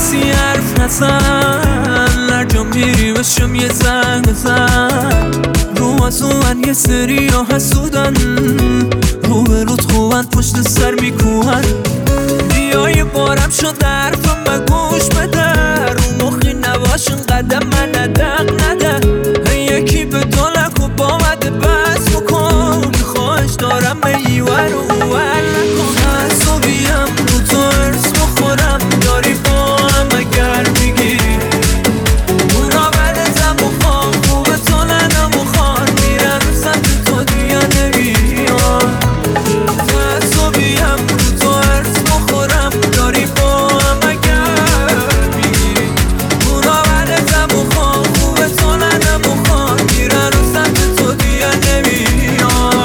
کسی حرف نزن، هر جا میری بشم یه زنگ بزن. رو از من یه سری ها حسودن، رو به رود خوبن پشت سر میکوهن. بیای بارم شد حرفم گوش بده، رو مخی نباشن قدم من ندق نده. یکی به دلک و با مده بس بکن، خواهش دارم به ایور و اول نکن. حسابیم رو تو ارس بخورم، داری با هم اگر میگیری اونا بدتم بخوام. خوبه تو ننم بخوان، میرم سمت تو دیگه نمیان. حسابیم رو تو ارس بخورم، داری با هم اگر میگیری اونا بدتم بخوام. خوبه تو ننم بخوان، میرم سمت تو دیگه نمیان.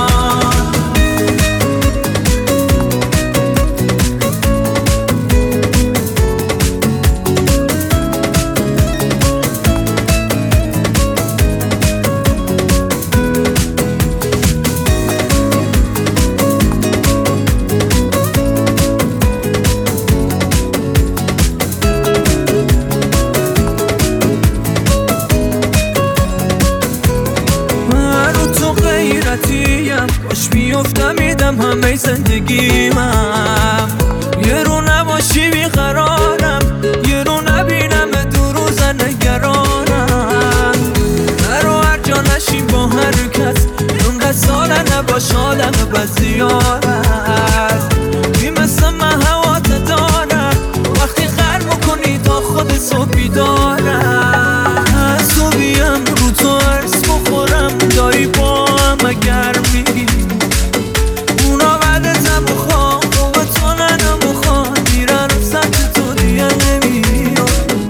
باش بیفتم میدم همه زندگیمم. یه رو نباشی بیقرارم، یه رو نبینم دو روز نگرانم. نرو هر جا نشیم با هر کس، اونقدر ساله نباش حالم بزیارت. بی مثل من هوات دارم، وقتی خر میکنی تا خود صبحی دارم. حسابیم رو تو ارس بخورم، داری با هم اگر میگی اونا بدتم بخوام. خوبه تو ننم بخوام، میرن رو سمت تو دیگه نمیان.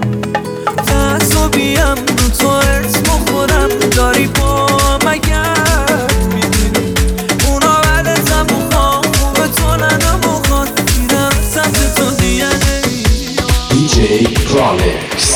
حسابیم رو تو ارس بخورم، داری با هم اگر میگی اونا بدتم بخوام. خوبه تو ننم بخوام، میرن رو سمت تو دیگه نمیان. DJ Chronix